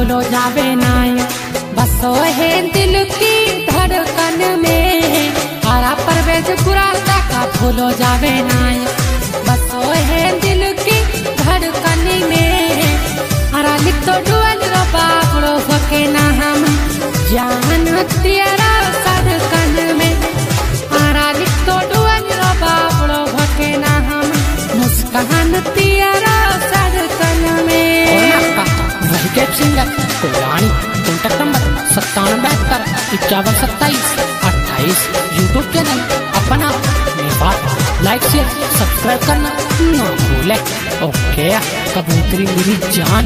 भूलो जावे नाय, बसो है दिल की धड़कन में। आरा परवेज गुरादा का भूलो जावे नाय, बसो है दिल की धड़कन में। आरा लिख तो डुअल रो बाबड़ो होके ना हम जान तेरा सड़कन में। आरा लिख तो डुअल रो बाबड़ो होके ना हम मुस्कान तेरा सड़कन में। वही सिंगर कोलानी कॉन्टैक्ट नंबर 9772512728 यूट्यूब चैनल अपना नेपाल लाइक शेयर सब्सक्राइब करना ना भूले। ओके कबूतरी मेरी जान।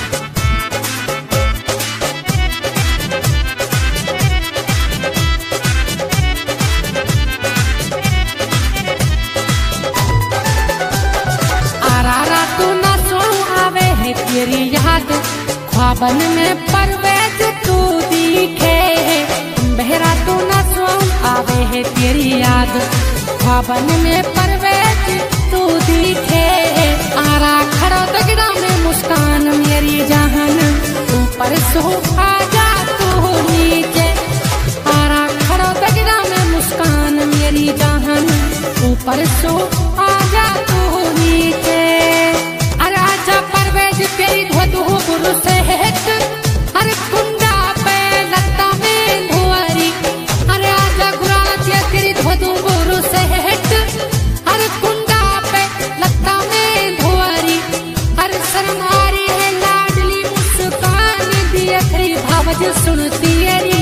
आरा तू ना सो आवे है तेरी याद, ख्वाबन में परवेज तू दिखे। बहरा तू ना सो आवे है तेरी याद, ख्वाबन में परवेज तू दिखे। आरा खड़ो तगड़ा में मुस्कान मेरी जान, ऊपर सो आजा तू नीचे। आरा खड़ो तगड़ा में मुस्कान मेरी जान, ऊपर सो आजा तू नीचे। अरे आजा परवेज तेरी धोधू गुरु से हेट, अरे कुंडा पे लता में धुआरी। अरे आजा गुराना तेरी धोधू गुरु से हेट, अरे कुंडा पे लता में धुआरी। अरे शर्मारी है लाडली मुस्कान दिए खरी भावज सुनती री।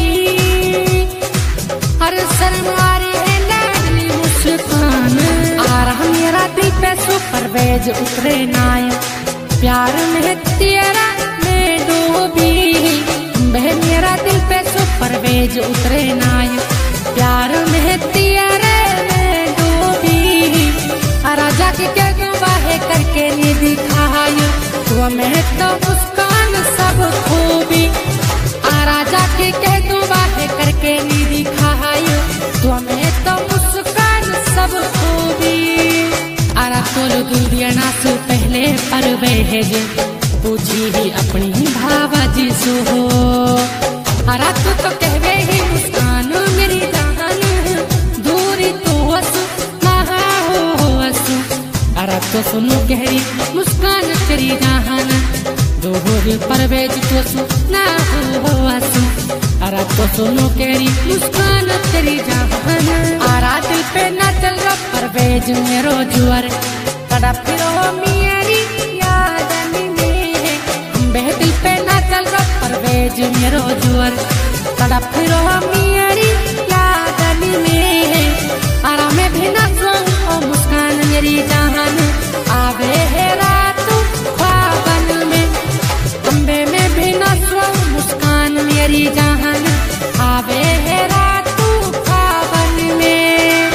अरे शर्मारी है लाडली मुस्कान। आरा मेरा दिल पे सो परवेज उतरे नाय, प्यार में तेरा मैं डूबी। बह मेरा दिल पे सो परवेज उतरे नाय, प्यार में तेरे मैं डूबी। राजा की क्या गवाहे करके नहीं दिखायो, तो मैं तो मुस्कान सब खूबी। राजा की क्या गवाहे करके नहीं दिखायो, तो मैं तो मुस्कान सब खूबी। आरा तोलो दुनिया नासु पहले परवेज पूछी ही अपनी भावा जी सो हो। आरा तू तो कहवे ही मुस्कान मेरी जान, दूरी तो हसु महा हो हसु। आरा तो सुनो गहरी मुस्कान तेरी जान, दोहरी परवेज तो सु ना हो हसु। आरा तो सुनो गहरी मुस्कान तेरी जान। आरा दिल पे ना चल रहा परवेज मेरो जुआर, कड़ा फिरो मेरी यादन में। बह दिल पे ना चल रहा परवेज मेरो जुआर, कड़ा फिरो मेरी यादन में। आरा में भी ना सो मुस्कान मेरी जान, आवे है रात ख्वाबन में। अम्बे में भी ना सो मुस्कान मेरी जान, आवे है रात ख्वाबन में।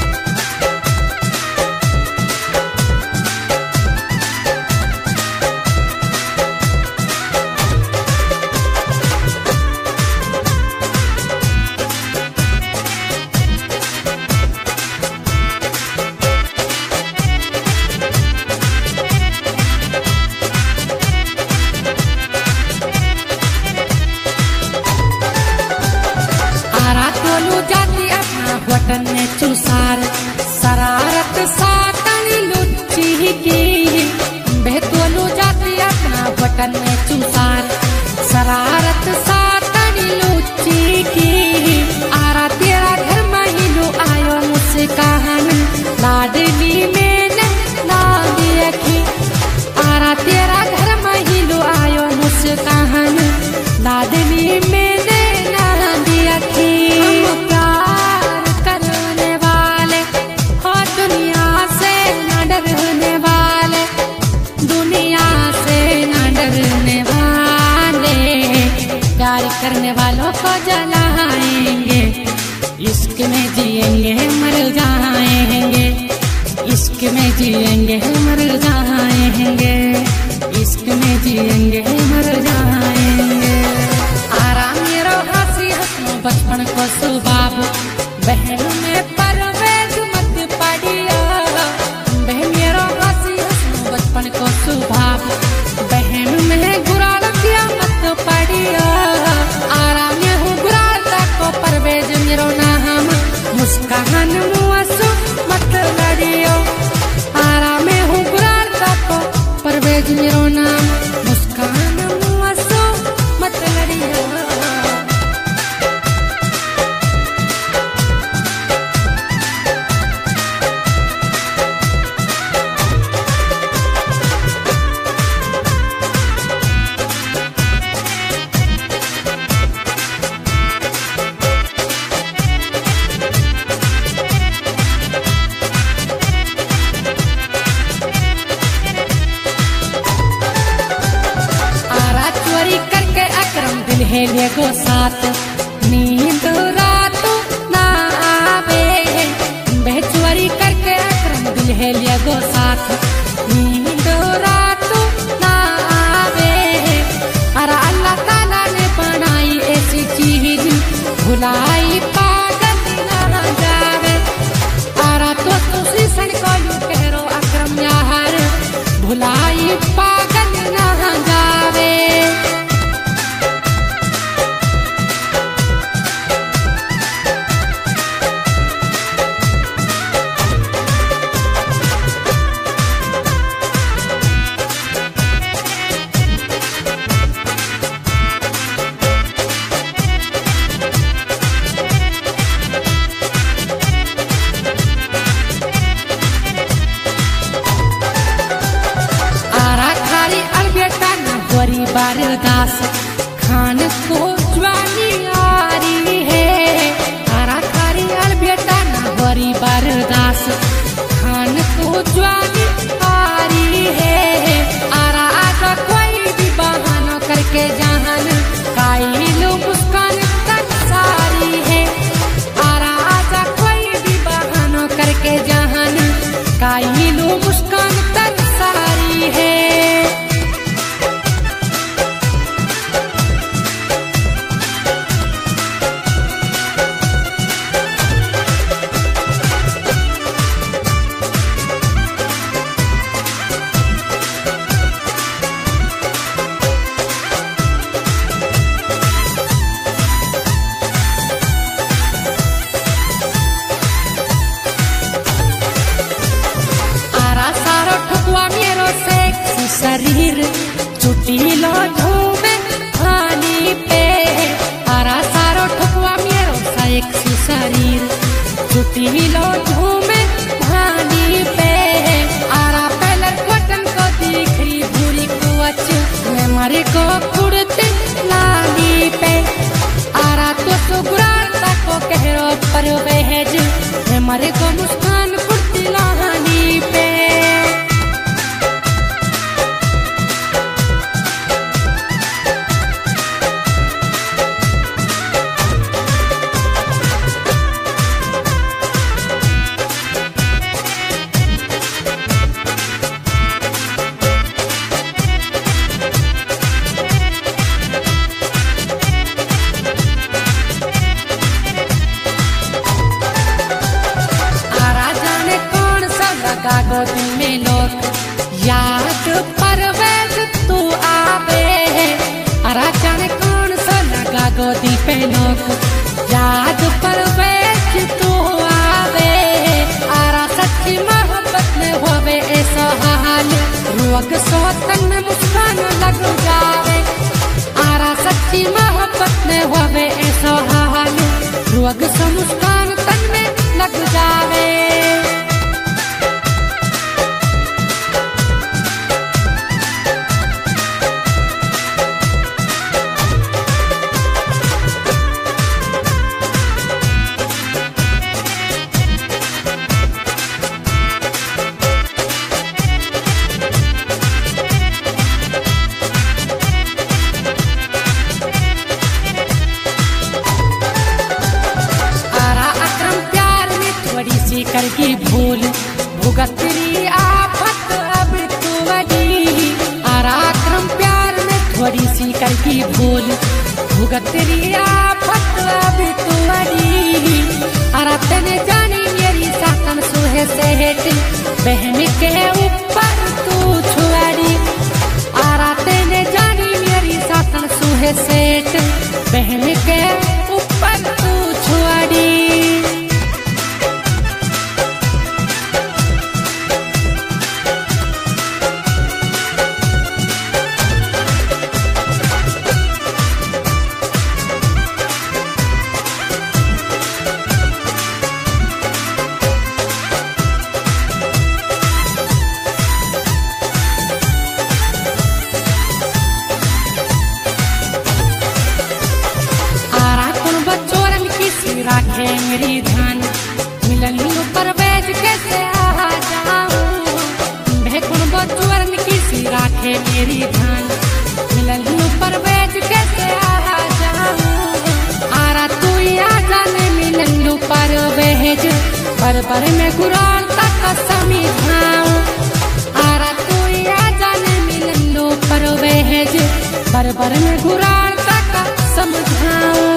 वतन में चुसार शरारत सातनी लुच्ची की। बेहतोलू जाती अपना वतन में चुसार शरारत सातनी लुच्ची की। आरा तेरा घर महिलो आयो मुस्कान, लाडली में नाद रखी। आरा तेरा घर महिलो आयो मुस्कान, लाडली में नाद रखी। प्यार करने वालों को जलाएंगे, इश्क में जिएंगे मर जाएंगे। इश्क में जिएंगे मर जाएंगे, इश्क में जिएंगे मर जाएंगे। आराम मेरो हंसी हंसो बचपन को सुबाब, बहन में परवेज मत पड़िया। बहन मेरो हंसी हंसो बचपन को सुबाब, बहन में गुरा लगिया मत पड़िया। ले गो साथ नींद रात ना आवे बेचुआरी करके अक्रम दिल है ले गो साथ नींद रात ना आवे। अरे अल्लाह ताला ने बनाई ऐसी चीज भुलाई पागल ना जावे। अरे तो शीशन को यूं कहो अक्रम यार भुलाई पागल ना जावे। बारदास खान को ज्वानी आ रही है। आरा खारी अल बेटा ना बड़ी बारदास खान को ज्वानी आ रही है। आरा आजा कोई भी बहाना करके जहान काई लो मुस्कान तक सारी है। आरा आजा कोई भी बहाना करके जहान काई लो मुस्कान तक सारी है। शरीर छुट्टी लो झूमे पानी पे। आरा सारो ठुकवा मेरो सेक्सी शरीर छुट्टी लो झूमे पानी पे। आरा पहले कटन को दिखरी भूरी कुछ मैं मरे को कुड़ते लाली पे। आरा तो सुगुराता को कहरो पर बहज मैं मरे को मुस्कान कुड़ती लानी पे। गोदी में लोग याद परवेज तू आवे। अरा जाने कौन सा लगा गोदी पे लोग याद परवेज तू आवे। अरा सच्ची मोहब्बत में होवे ऐसा हाल रुअग सोतन में मुस्कान लग जावे। अरा सच्ची मोहब्बत में होवे ऐसा हाल रुअग से मुस्कान तन में लग जावे। करकी भूल भुगतरी आफत अब तू बड़ी। आराक्रम प्यार में थोड़ी सी करकी भूल भुगतरी आफत अब तू बड़ी। अरा तने जानी मेरी सातन सुहे सेठ बहन के ऊपर तू छुआरी। आरा तने जानी मेरी सातन सुहे सेठ बहन के ऊपर तू छुआरी। राखे मेरी ध्यान मिलन पर बैठ कैसे आ जाऊं। भेकुन बचुअरन किसी राखे मेरी ध्यान मिलन पर बैठ कैसे आ जाऊं। पर में गुरान तक समिझाऊं आरा तू या जाने मिलन लो पर वेज पर में गुरान तक समझाऊं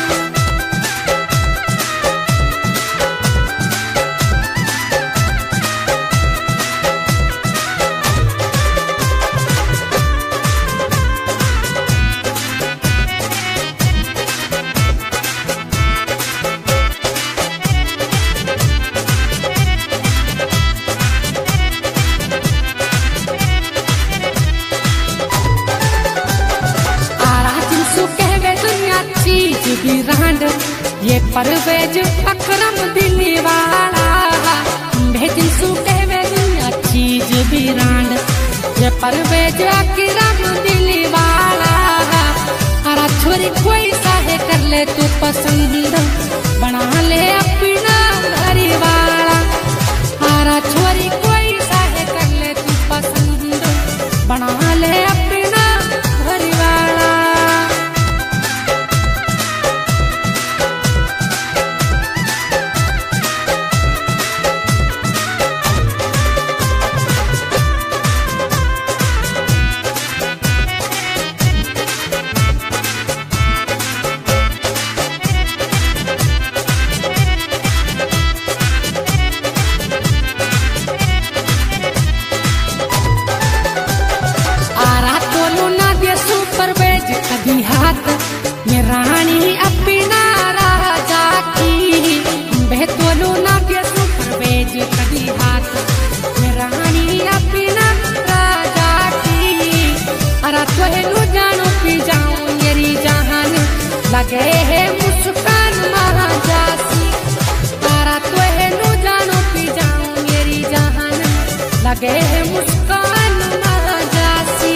ये परवेज अकरम दिली वाला भेजिन सूटे वे दुनिया चीज बिरांड ये परवेज अकरम दिली वाला अरा छोरी कोई साहे कर ले तू पसंद बना ले अपना घरी वाला अरा छोरी कोई साहे कर ले तू पसंद बना ले अपना घरी वाला रानी अपना राजा की बेहतोलू ना के सुपरवेज कदी हाथ रानी अपना राजा की अरा तोहेनु जानो पी जाऊं मेरी जहान लगे है मुस्कान महाजासी अरा तोहेनु जानो पी जाऊं मेरी जहान लगे है मुस्कान महाजासी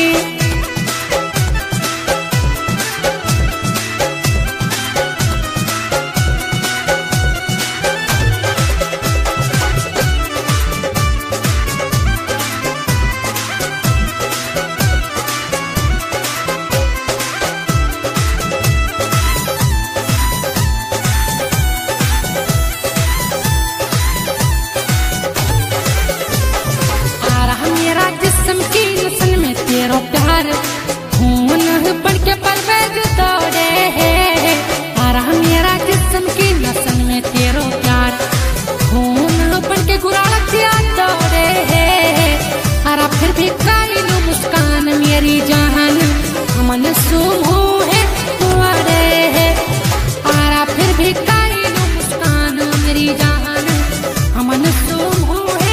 प्यार खून बन के परवेज दौड़े है आरा मेरा जिस्म की नसन में तेरो प्यार खून बन के गुरातिया दौड़े है आरा फिर भी काली मुस्कान मेरी जान मन सुमो है तुम्हारे है आरा फिर भी काली मुस्कान मेरी जान मन सुमो है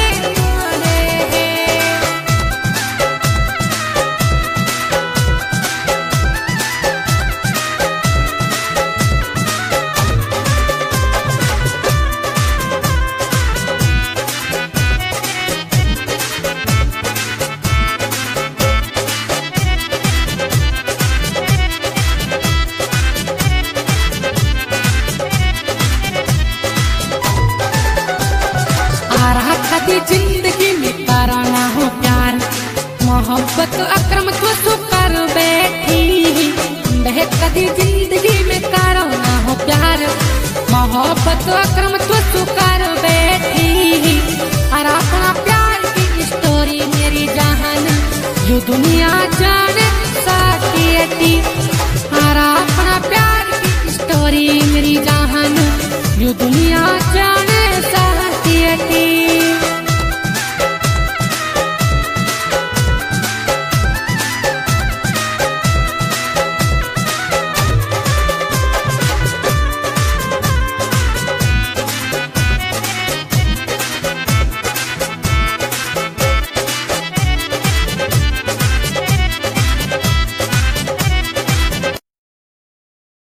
जिंदगी में तारा ना हो प्यार मोहब्बत अक्रम तो सुकर बैठी बह कदी जिंदगी में तारा ना हो प्यार मोहब्बत अक्रम तो सुकर बैठी और अपना प्यार की स्टोरी मेरी जान जो दुनिया जाने साथी और अपना प्यार की स्टोरी मेरी जान जो दुनिया जाने